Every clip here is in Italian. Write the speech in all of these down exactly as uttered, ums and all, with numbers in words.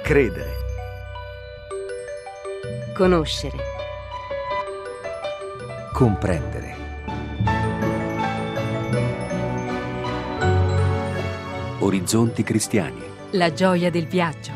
Credere. Conoscere. Comprendere. Orizzonti cristiani. La gioia del viaggio.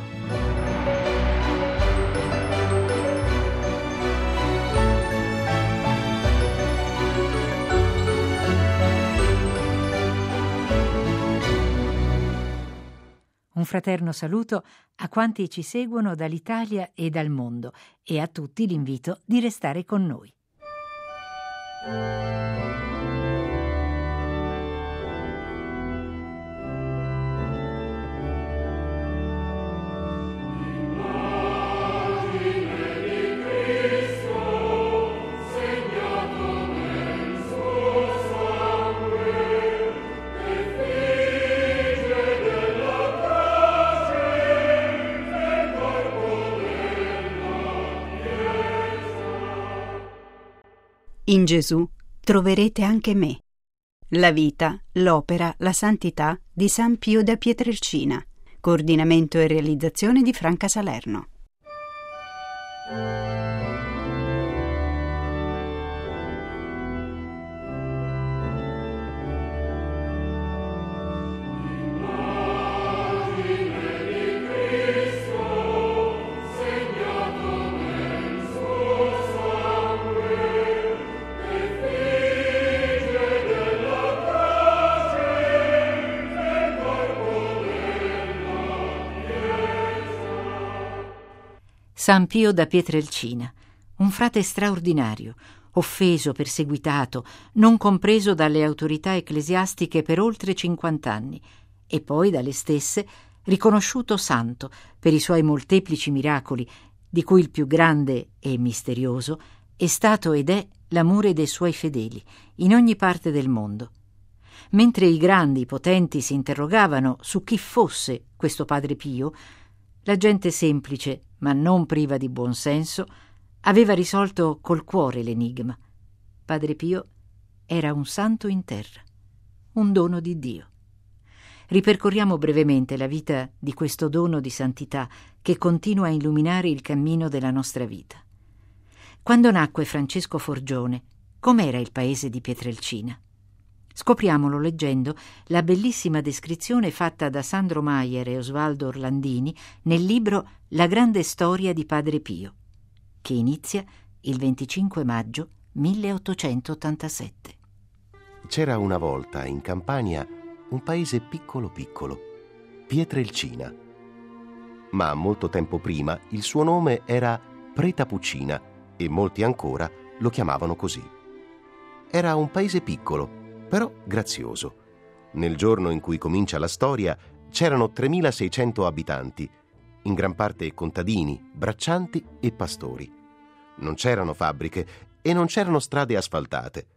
Un fraterno saluto a quanti ci seguono dall'Italia e dal mondo e a tutti l'invito di restare con noi. In Gesù troverete anche me. La vita, l'opera, la santità di San Pio da Pietrelcina. Coordinamento e realizzazione di Franca Salerno. San Pio da Pietrelcina, un frate straordinario, offeso, perseguitato, non compreso dalle autorità ecclesiastiche per oltre cinquant'anni e poi dalle stesse riconosciuto santo per i suoi molteplici miracoli, di cui il più grande e misterioso è stato ed è l'amore dei suoi fedeli in ogni parte del mondo. Mentre i grandi, i potenti si interrogavano su chi fosse questo Padre Pio, la gente semplice, ma non priva di buon senso, aveva risolto col cuore l'enigma. Padre Pio era un santo in terra, un dono di Dio. Ripercorriamo brevemente la vita di questo dono di santità che continua a illuminare il cammino della nostra vita. Quando nacque Francesco Forgione, com'era il paese di Pietrelcina? Scopriamolo leggendo la bellissima descrizione fatta da Sandro Maier e Osvaldo Orlandini nel libro La grande storia di Padre Pio, che inizia il venticinque maggio milleottocentottantasette. C'era una volta in Campania un paese piccolo piccolo, Pietrelcina. Ma molto tempo prima il suo nome era Pretapucina e molti ancora lo chiamavano così. Era un paese piccolo, però grazioso. Nel giorno in cui comincia la storia c'erano tremilaseicento abitanti, in gran parte contadini, braccianti e pastori. Non c'erano fabbriche e non c'erano strade asfaltate.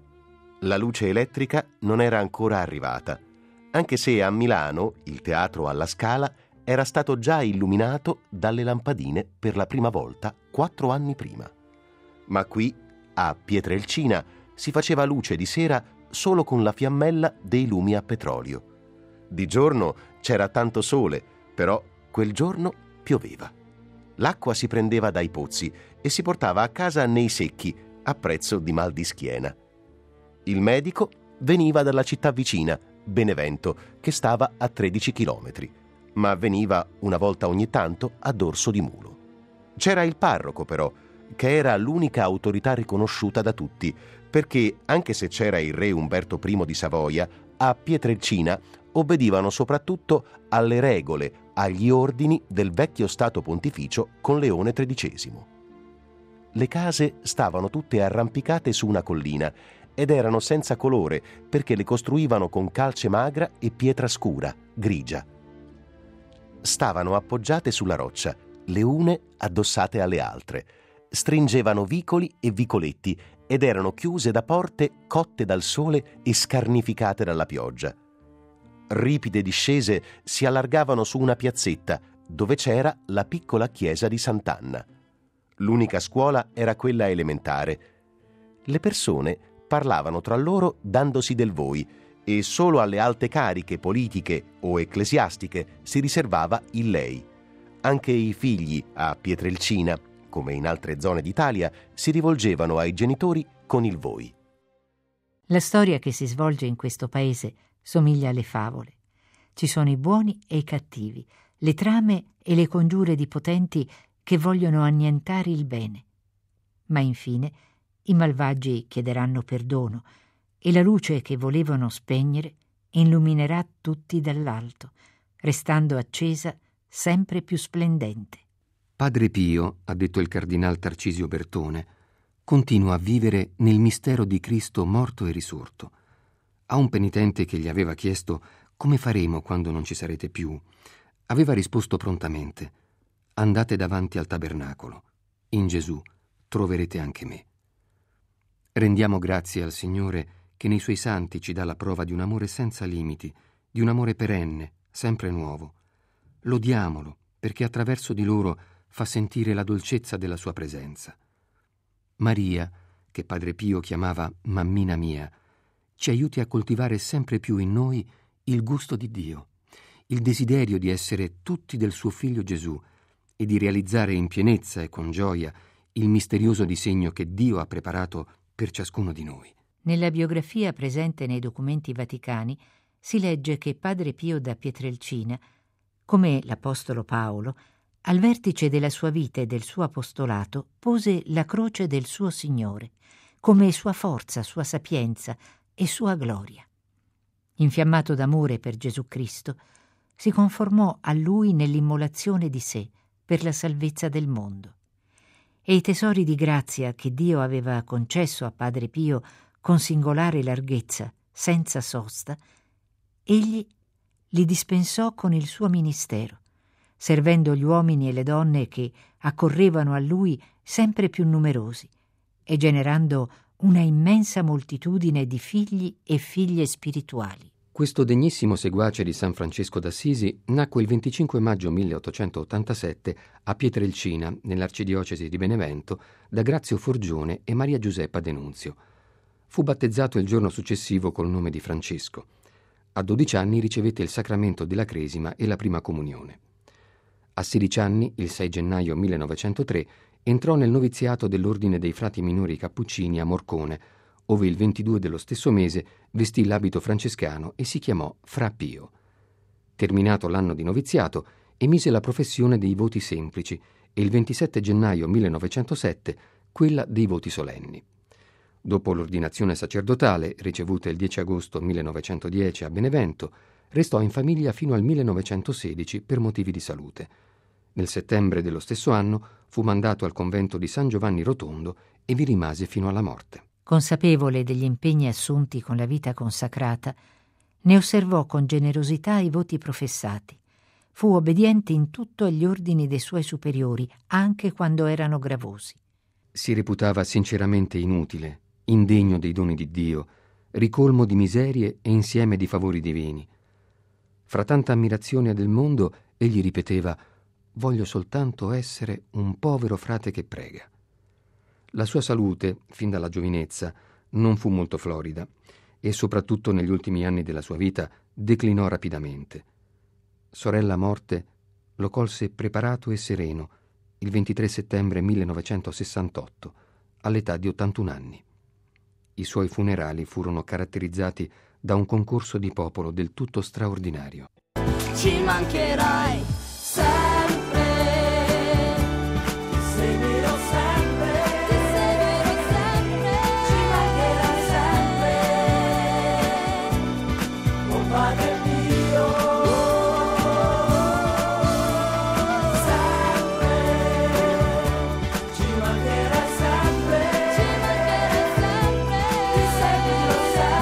La luce elettrica non era ancora arrivata, anche se a Milano il teatro alla Scala era stato già illuminato dalle lampadine per la prima volta quattro anni prima. Ma qui, a Pietrelcina, si faceva luce di sera solo con la fiammella dei lumi a petrolio. Di giorno c'era tanto sole, però quel giorno pioveva. L'acqua si prendeva dai pozzi e si portava a casa nei secchi, a prezzo di mal di schiena. Il medico veniva dalla città vicina, Benevento, che stava a tredici chilometri, ma veniva una volta ogni tanto a dorso di mulo. C'era il parroco, però, che era l'unica autorità riconosciuta da tutti, perché, anche se c'era il re Umberto primo di Savoia, a Pietrelcina obbedivano soprattutto alle regole, agli ordini del vecchio Stato Pontificio con Leone tredicesimo. Le case stavano tutte arrampicate su una collina ed erano senza colore perché le costruivano con calce magra e pietra scura, grigia. Stavano appoggiate sulla roccia, le une addossate alle altre, stringevano vicoli e vicoletti ed erano chiuse da porte cotte dal sole e scarnificate dalla pioggia. Ripide discese si allargavano su una piazzetta dove c'era la piccola chiesa di Sant'Anna. L'unica scuola era quella elementare. Le persone parlavano tra loro dandosi del voi e solo alle alte cariche politiche o ecclesiastiche si riservava il lei. Anche i figli a Pietrelcina, come in altre zone d'Italia, si rivolgevano ai genitori con il voi. La storia che si svolge in questo paese somiglia alle favole. Ci sono i buoni e i cattivi, le trame e le congiure di potenti che vogliono annientare il bene. Ma infine i malvagi chiederanno perdono e la luce che volevano spegnere illuminerà tutti dall'alto, restando accesa sempre più splendente. Padre Pio, ha detto il cardinal Tarcisio Bertone, continua a vivere nel mistero di Cristo morto e risorto. A un penitente che gli aveva chiesto come faremo quando non ci sarete più, aveva risposto prontamente: andate davanti al tabernacolo, in Gesù troverete anche me. Rendiamo grazie al Signore che nei suoi santi ci dà la prova di un amore senza limiti, di un amore perenne, sempre nuovo. Lodiamolo perché attraverso di loro fa sentire la dolcezza della sua presenza. Maria, che Padre Pio chiamava mammina mia, ci aiuti a coltivare sempre più in noi il gusto di Dio, il desiderio di essere tutti del suo Figlio Gesù e di realizzare in pienezza e con gioia il misterioso disegno che Dio ha preparato per ciascuno di noi. Nella biografia presente nei documenti vaticani si legge che Padre Pio da Pietrelcina, come l'Apostolo Paolo, al vertice della sua vita e del suo apostolato pose la croce del suo Signore, come sua forza, sua sapienza e sua gloria. Infiammato d'amore per Gesù Cristo, si conformò a Lui nell'immolazione di sé per la salvezza del mondo. E i tesori di grazia che Dio aveva concesso a Padre Pio con singolare larghezza, senza sosta, egli li dispensò con il suo ministero, servendo gli uomini e le donne che accorrevano a lui sempre più numerosi e generando una immensa moltitudine di figli e figlie spirituali. Questo degnissimo seguace di San Francesco d'Assisi nacque il venticinque maggio milleottocentottantasette a Pietrelcina, nell'arcidiocesi di Benevento, da Grazio Forgione e Maria Giuseppa Denunzio. Fu battezzato il giorno successivo col nome di Francesco. A dodici anni ricevette il sacramento della Cresima e la prima comunione. A sedici anni, il sei gennaio millenovecentotre, entrò nel noviziato dell'Ordine dei Frati Minori Cappuccini a Morcone, ove il ventidue dello stesso mese vestì l'abito francescano e si chiamò Fra Pio. Terminato l'anno di noviziato, emise la professione dei voti semplici e il ventisette gennaio millenovecentosette quella dei voti solenni. Dopo l'ordinazione sacerdotale, ricevuta il dieci agosto millenovecentodieci a Benevento, restò in famiglia fino al millenovecentosedici per motivi di salute. Nel settembre dello stesso anno fu mandato al convento di San Giovanni Rotondo e vi rimase fino alla morte. Consapevole degli impegni assunti con la vita consacrata, ne osservò con generosità i voti professati. Fu obbediente in tutto agli ordini dei suoi superiori, anche quando erano gravosi. Si reputava sinceramente inutile, indegno dei doni di Dio, ricolmo di miserie e insieme di favori divini. Fra tanta ammirazione del mondo, egli ripeteva: «Voglio soltanto essere un povero frate che prega». La sua salute, fin dalla giovinezza, non fu molto florida e soprattutto negli ultimi anni della sua vita declinò rapidamente. Sorella morte lo colse preparato e sereno il ventitré settembre millenovecentosessantotto, all'età di ottantuno anni. I suoi funerali furono caratterizzati da un concorso di popolo del tutto straordinario. Ci mancherai sempre, ti seguirò sempre, ti seguirò sempre, ci mancherai sempre, oh Padre Pio, sempre, ci mancherai sempre, ci mancherai sempre, ti seguirò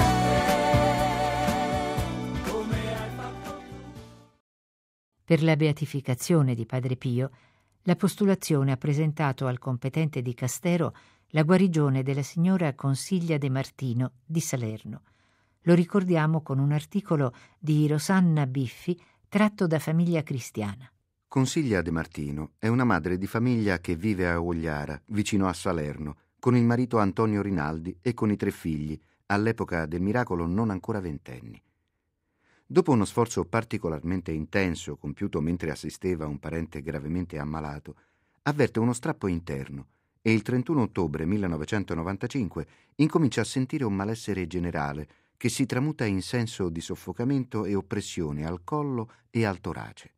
sempre, come hai fatto tu. Per la beatificazione di Padre Pio, la postulazione ha presentato al competente dicastero la guarigione della signora Consiglia De Martino di Salerno. Lo ricordiamo con un articolo di Rosanna Biffi tratto da Famiglia Cristiana. Consiglia De Martino è una madre di famiglia che vive a Ogliara, vicino a Salerno, con il marito Antonio Rinaldi e con i tre figli, all'epoca del miracolo non ancora ventenni. Dopo uno sforzo particolarmente intenso compiuto mentre assisteva un parente gravemente ammalato, avverte uno strappo interno e il trentuno ottobre millenovecentonovantacinque incomincia a sentire un malessere generale che si tramuta in senso di soffocamento e oppressione al collo e al torace.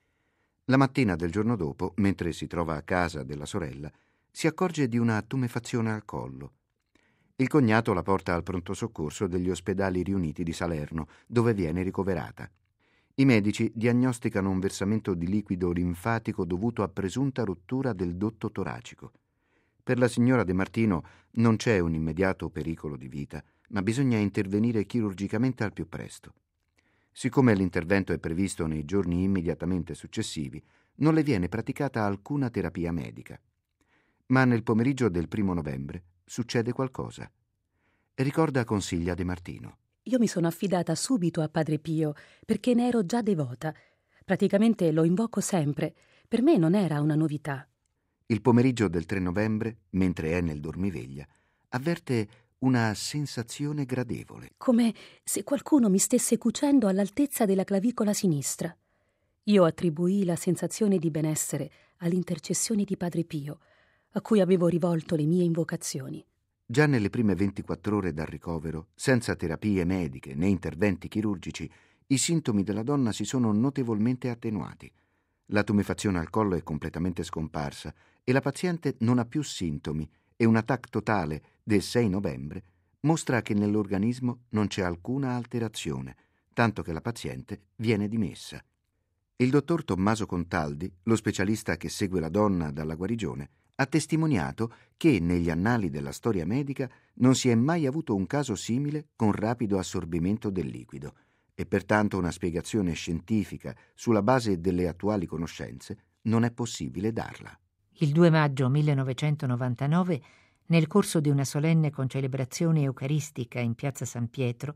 La mattina del giorno dopo, mentre si trova a casa della sorella, si accorge di una tumefazione al collo. Il cognato la porta al pronto soccorso degli ospedali riuniti di Salerno, dove viene ricoverata. I medici diagnosticano un versamento di liquido linfatico dovuto a presunta rottura del dotto toracico. Per la signora De Martino non c'è un immediato pericolo di vita, ma bisogna intervenire chirurgicamente al più presto. Siccome l'intervento è previsto nei giorni immediatamente successivi, non le viene praticata alcuna terapia medica. Ma nel pomeriggio del primo novembre succede qualcosa. Ricorda consiglia De Martino. Io mi sono affidata subito a Padre Pio perché ne ero già devota. Praticamente lo invoco sempre. Per me non era una novità. Il pomeriggio del tre novembre, mentre è nel dormiveglia, avverte una sensazione gradevole. Come se qualcuno mi stesse cucendo all'altezza della clavicola sinistra. Io attribuii la sensazione di benessere all'intercessione di Padre Pio, a cui avevo rivolto le mie invocazioni. Già nelle prime ventiquattro ore dal ricovero, senza terapie mediche né interventi chirurgici, i sintomi della donna si sono notevolmente attenuati. La tumefazione al collo è completamente scomparsa e la paziente non ha più sintomi e un attacco totale del sei novembre mostra che nell'organismo non c'è alcuna alterazione, tanto che la paziente viene dimessa. Il dottor Tommaso Contaldi, lo specialista che segue la donna dalla guarigione, ha testimoniato che negli annali della storia medica non si è mai avuto un caso simile con rapido assorbimento del liquido e pertanto una spiegazione scientifica sulla base delle attuali conoscenze non è possibile darla. Il due maggio millenovecentonovantanove, nel corso di una solenne concelebrazione eucaristica in piazza San Pietro,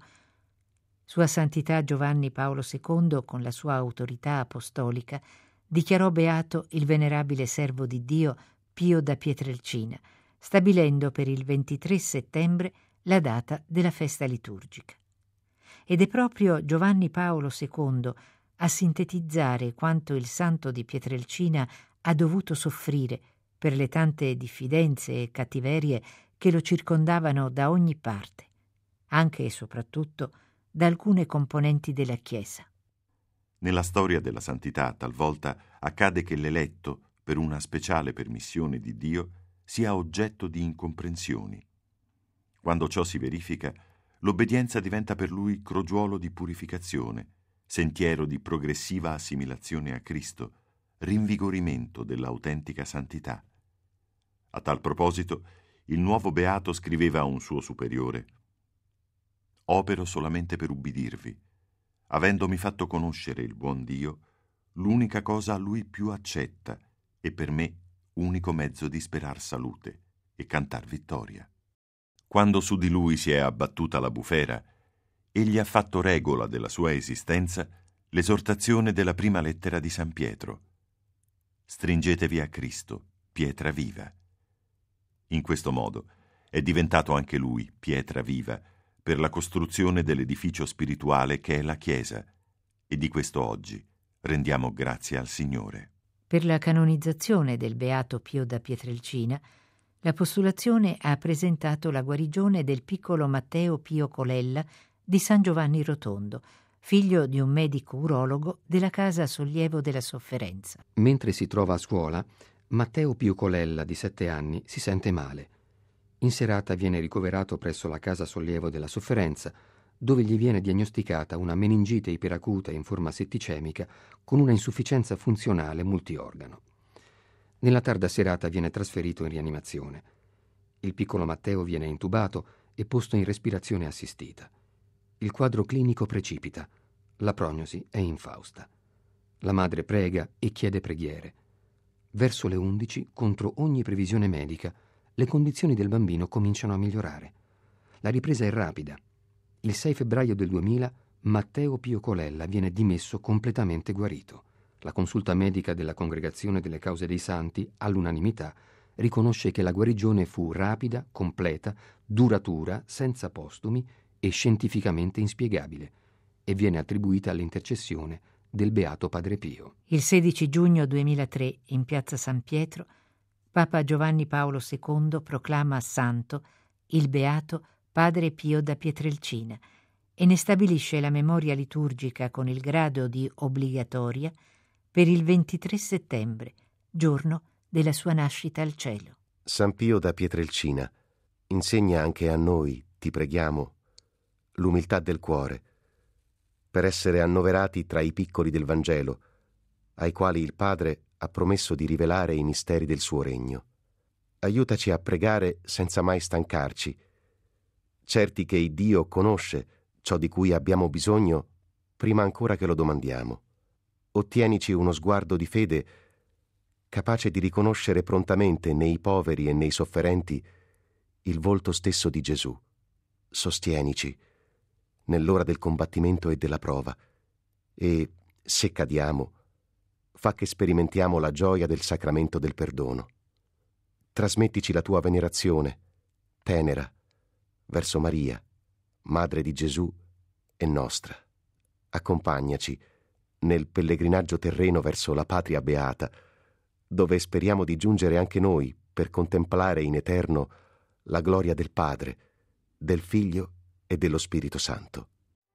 Sua Santità Giovanni Paolo secondo, con la sua autorità apostolica, dichiarò beato il venerabile servo di Dio Pio da Pietrelcina, stabilendo per il ventitré settembre la data della festa liturgica. Ed è proprio Giovanni Paolo secondo a sintetizzare quanto il santo di Pietrelcina ha dovuto soffrire per le tante diffidenze e cattiverie che lo circondavano da ogni parte, anche e soprattutto da alcune componenti della Chiesa. Nella storia della santità talvolta accade che l'eletto, per una speciale permissione di Dio, sia oggetto di incomprensioni. Quando ciò si verifica, l'obbedienza diventa per lui crogiuolo di purificazione, sentiero di progressiva assimilazione a Cristo, rinvigorimento dell'autentica santità. A tal proposito, il nuovo beato scriveva a un suo superiore: «Opero solamente per ubbidirvi, avendomi fatto conoscere il buon Dio, l'unica cosa a lui più accetta e per me unico mezzo di sperar salute e cantar vittoria». Quando su di lui si è abbattuta la bufera, egli ha fatto regola della sua esistenza l'esortazione della prima lettera di San Pietro: «Stringetevi a Cristo, pietra viva». In questo modo è diventato anche lui pietra viva per la costruzione dell'edificio spirituale che è la Chiesa, e di questo oggi rendiamo grazie al Signore. Per la canonizzazione del beato Pio da Pietrelcina, la postulazione ha presentato la guarigione del piccolo Matteo Pio Colella di San Giovanni Rotondo, figlio di un medico urologo della Casa Sollievo della Sofferenza. Mentre si trova a scuola, Matteo Pio Colella, di sette anni, si sente male. In serata viene ricoverato presso la Casa Sollievo della Sofferenza, dove gli viene diagnosticata una meningite iperacuta in forma setticemica con una insufficienza funzionale multiorgano. Nella tarda serata viene trasferito in rianimazione. Il piccolo Matteo viene intubato e posto in respirazione assistita. Il quadro clinico precipita. La prognosi è infausta. La madre prega e chiede preghiere. Verso le undici, contro ogni previsione medica, le condizioni del bambino cominciano a migliorare. La ripresa è rapida. Il sei febbraio del duemila Matteo Pio Colella viene dimesso completamente guarito. La consulta medica della Congregazione delle Cause dei Santi, all'unanimità, riconosce che la guarigione fu rapida, completa, duratura, senza postumi e scientificamente inspiegabile. e viene attribuita all'intercessione del Beato Padre Pio. Il sedici giugno duemilatré, in piazza San Pietro, Papa Giovanni Paolo secondo proclama santo il Beato Padre Pio da Pietrelcina e ne stabilisce la memoria liturgica con il grado di obbligatoria per il ventitré settembre, giorno della sua nascita al cielo. San Pio da Pietrelcina, insegna anche a noi, ti preghiamo, l'umiltà del cuore, per essere annoverati tra i piccoli del Vangelo, ai quali il Padre ha promesso di rivelare i misteri del suo regno. Aiutaci a pregare senza mai stancarci, certi che il Dio conosce ciò di cui abbiamo bisogno prima ancora che lo domandiamo. Ottienici uno sguardo di fede capace di riconoscere prontamente nei poveri e nei sofferenti il volto stesso di Gesù. Sostienici nell'ora del combattimento e della prova e, se cadiamo, fa che sperimentiamo la gioia del sacramento del perdono. Trasmettici la tua venerazione, tenera, verso Maria, Madre di Gesù e nostra. Accompagnaci nel pellegrinaggio terreno verso la patria beata, dove speriamo di giungere anche noi per contemplare in eterno la gloria del Padre, del Figlio e dello Spirito Santo.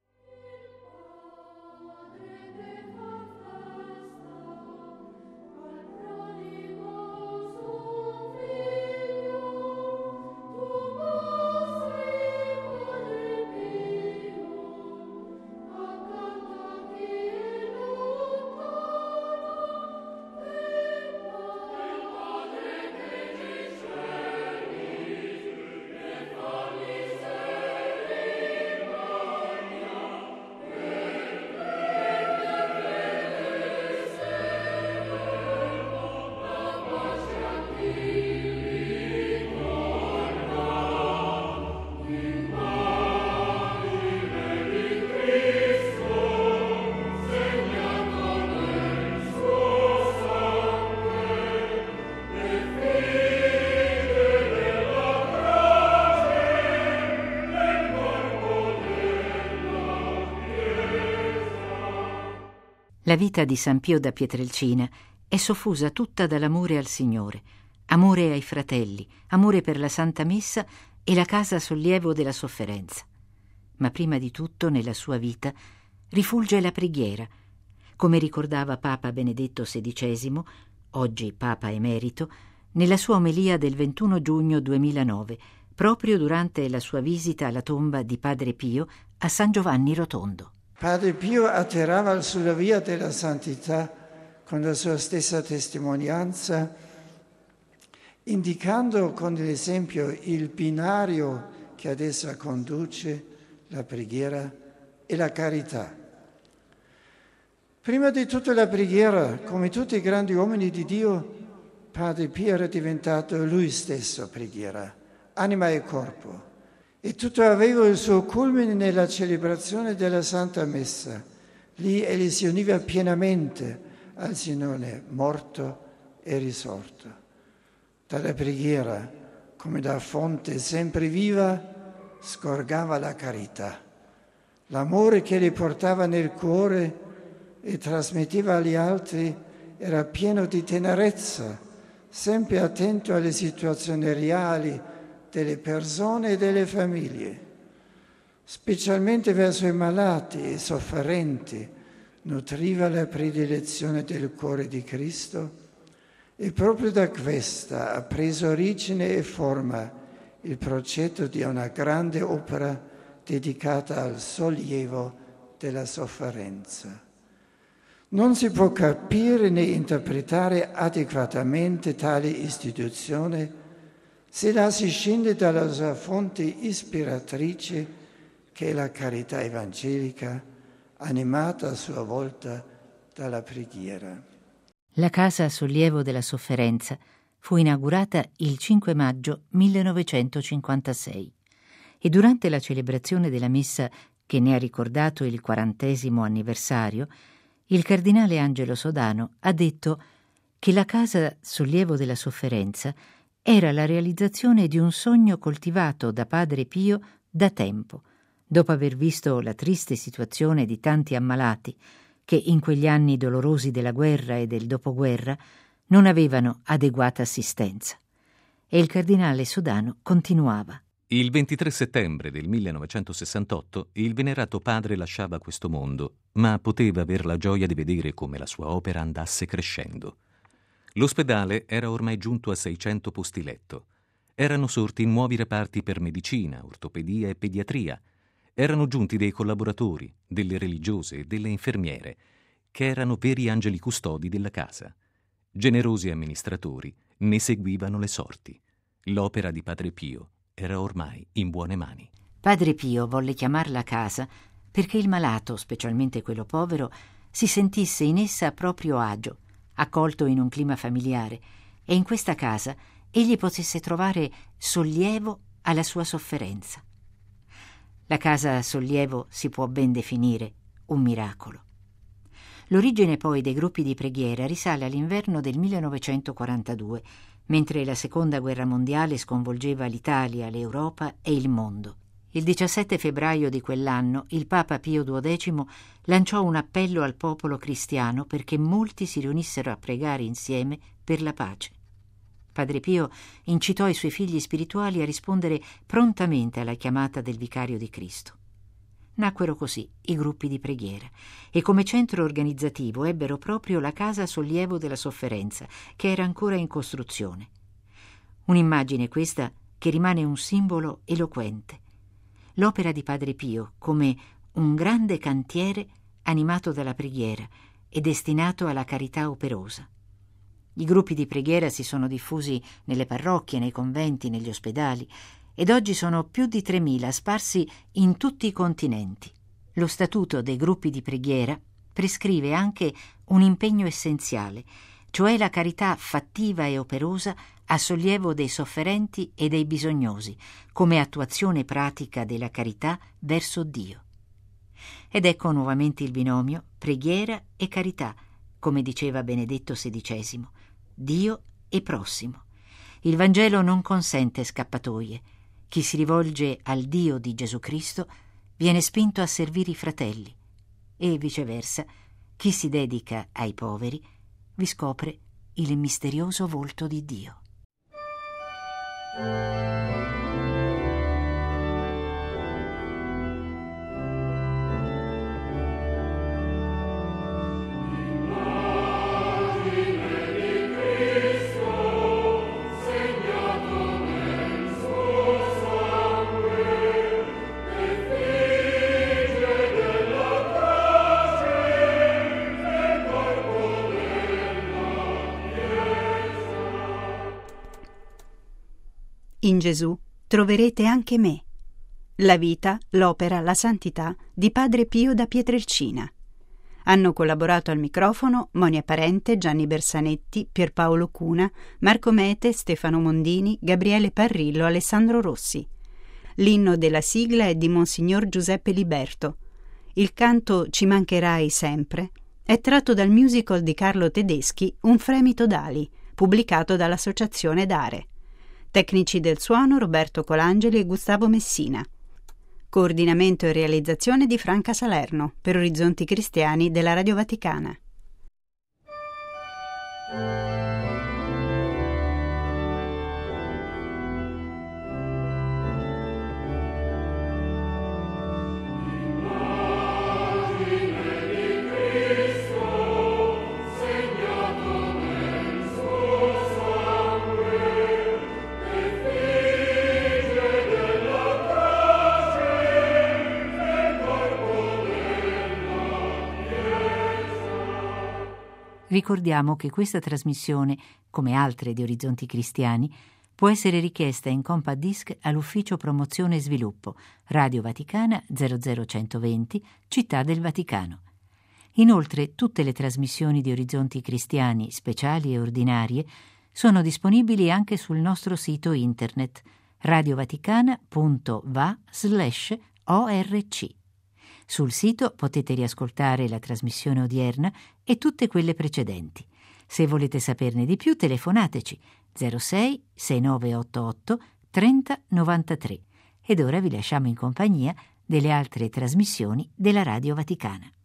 La vita di San Pio da Pietrelcina è soffusa tutta dall'amore al Signore, amore ai fratelli, amore per la Santa Messa e la casa sollievo della sofferenza. Ma prima di tutto nella sua vita rifulge la preghiera. Come ricordava Papa Benedetto sedicesimo, oggi Papa Emerito, nella sua omelia del ventuno giugno duemilanove, proprio durante la sua visita alla tomba di Padre Pio a San Giovanni Rotondo. Padre Pio atterrava sulla via della santità con la sua stessa testimonianza, indicando con l'esempio il binario che ad essa conduce, la preghiera e la carità. Prima di tutto la preghiera, come tutti i grandi uomini di Dio, Padre Pio era diventato lui stesso preghiera, anima e corpo. E tutto aveva il suo culmine nella celebrazione della Santa Messa. Lì egli si univa pienamente al Signore morto e risorto. Dalla preghiera, come da fonte sempre viva, scorgava la carità. L'amore che gli portava nel cuore e trasmetteva agli altri era pieno di tenerezza, sempre attento alle situazioni reali delle persone e delle famiglie, specialmente verso i malati e sofferenti, nutriva la predilezione del cuore di Cristo e proprio da questa ha preso origine e forma il progetto di una grande opera dedicata al sollievo della sofferenza. Non si può capire né interpretare adeguatamente tale istituzione se la si scende dalla sua fonte ispiratrice, che è la carità evangelica, animata a sua volta dalla preghiera. La Casa Sollievo della Sofferenza fu inaugurata il cinque maggio millenovecentocinquantasei e durante la celebrazione della messa che ne ha ricordato il quarantesimo anniversario, il cardinale Angelo Sodano ha detto che la Casa Sollievo della Sofferenza era la realizzazione di un sogno coltivato da Padre Pio da tempo, Dopo aver visto la triste situazione di tanti ammalati che in quegli anni dolorosi della guerra e del dopoguerra non avevano adeguata assistenza. E il cardinale Sodano continuava. Il ventitré settembre del millenovecentosessantotto il venerato padre lasciava questo mondo, ma poteva aver la gioia di vedere come la sua opera andasse crescendo. L'ospedale era ormai giunto a seicento posti letto. Erano sorti nuovi reparti per medicina, ortopedia e pediatria. Erano giunti dei collaboratori, delle religiose e delle infermiere, che erano veri angeli custodi della casa. Generosi amministratori ne seguivano le sorti. L'opera di Padre Pio era ormai in buone mani. Padre Pio volle chiamarla casa perché il malato, specialmente quello povero, si sentisse in essa a proprio agio, accolto in un clima familiare, e in questa casa egli potesse trovare sollievo alla sua sofferenza. La casa sollievo si può ben definire un miracolo. L'origine poi dei gruppi di preghiera risale all'inverno del millenovecentoquarantadue, mentre la seconda guerra mondiale sconvolgeva l'Italia, l'Europa e il mondo. Il diciassette febbraio di quell'anno il Papa Pio duodecimo lanciò un appello al popolo cristiano perché molti si riunissero a pregare insieme per la pace. Padre Pio incitò i suoi figli spirituali a rispondere prontamente alla chiamata del Vicario di Cristo. Nacquero così i gruppi di preghiera e come centro organizzativo ebbero proprio la Casa Sollievo della Sofferenza, che era ancora in costruzione. Un'immagine questa che rimane un simbolo eloquente. L'opera di Padre Pio come un grande cantiere animato dalla preghiera e destinato alla carità operosa. I gruppi di preghiera si sono diffusi nelle parrocchie, nei conventi, negli ospedali, ed oggi sono più di tremila sparsi in tutti i continenti. Lo statuto dei gruppi di preghiera prescrive anche un impegno essenziale, cioè la carità fattiva e operosa a sollievo dei sofferenti e dei bisognosi, come attuazione pratica della carità verso Dio. Ed ecco nuovamente il binomio preghiera e carità, come diceva Benedetto sedicesimo, Dio e prossimo. Il Vangelo non consente scappatoie. Chi si rivolge al Dio di Gesù Cristo viene spinto a servire i fratelli e viceversa, chi si dedica ai poveri vi scopre il misterioso volto di Dio. In Gesù troverete anche me. La vita, l'opera, la santità di Padre Pio da Pietrelcina. Hanno collaborato al microfono Monia Parente, Gianni Bersanetti, Pierpaolo Cuna, Marco Mete, Stefano Mondini, Gabriele Parrillo, Alessandro Rossi. L'inno della sigla è di Monsignor Giuseppe Liberto. Il canto Ci mancherai sempre è tratto dal musical di Carlo Tedeschi Un fremito d'ali, pubblicato dall'Associazione Dare. Tecnici del suono Roberto Colangeli e Gustavo Messina. Coordinamento e realizzazione di Franca Salerno per Orizzonti Cristiani della Radio Vaticana. Ricordiamo che questa trasmissione, come altre di Orizzonti Cristiani, può essere richiesta in compact disc all'Ufficio Promozione e Sviluppo, Radio Vaticana zero zero centoventi, Città del Vaticano. Inoltre, tutte le trasmissioni di Orizzonti Cristiani, speciali e ordinarie, sono disponibili anche sul nostro sito internet radiovaticana punto va slash orc. Sul sito potete riascoltare la trasmissione odierna e tutte quelle precedenti. Se volete saperne di più, telefonateci zero sei sei nove otto otto trenta novantatré. Ed ora vi lasciamo in compagnia delle altre trasmissioni della Radio Vaticana.